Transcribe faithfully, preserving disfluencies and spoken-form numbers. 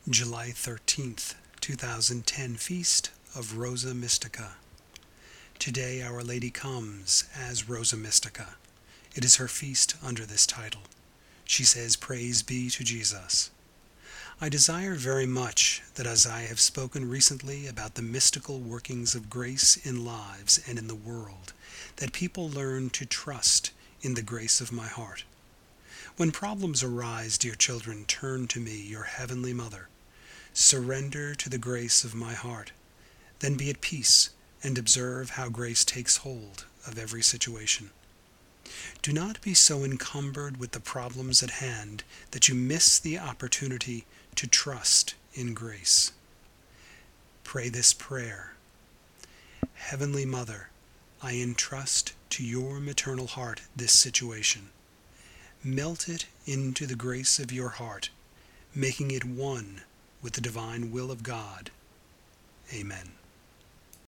July thirteenth, two thousand ten Feast of Rosa Mystica. Today Our Lady comes as Rosa Mystica. It is her feast under this title. She says, "Praise be to Jesus." I desire very much that as I have spoken recently about the mystical workings of grace in lives and in the world, that people learn to trust in the grace of my heart. When problems arise, dear children, turn to me, your heavenly Mother. Surrender to the grace of my heart. Then be at peace and observe how grace takes hold of every situation. Do not be so encumbered with the problems at hand that you miss the opportunity to trust in grace. Pray this prayer. Heavenly Mother, I entrust to your maternal heart this situation. Melt it into the grace of your heart, making it one with the divine will of God. Amen.